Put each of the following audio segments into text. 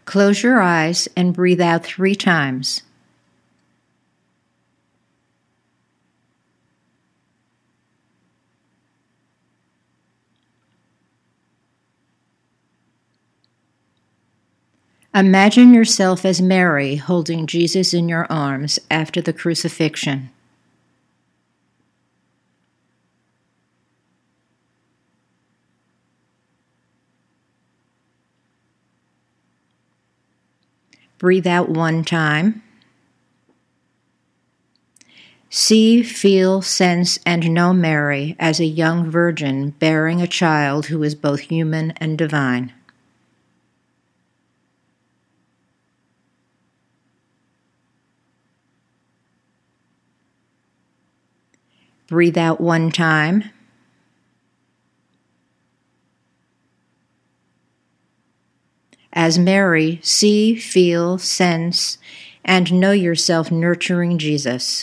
Close your eyes and breathe out 3 times. Imagine yourself as Mary holding Jesus in your arms after the crucifixion. Breathe out 1 time. See, feel, sense, and know Mary as a young virgin bearing a child who is both human and divine. Breathe out 1 time. As Mary, see, feel, sense, and know yourself nurturing Jesus.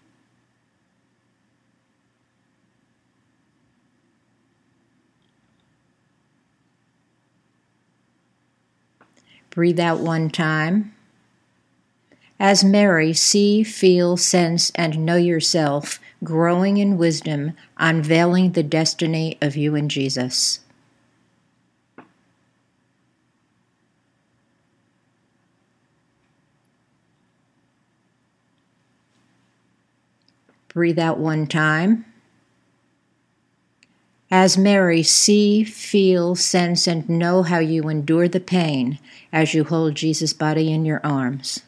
Breathe out 1 time. As Mary, see, feel, sense, and know yourself growing in wisdom, unveiling the destiny of you and Jesus. Breathe out 1 time. As Mary, see, feel, sense, and know how you endure the pain as you hold Jesus' body in your arms.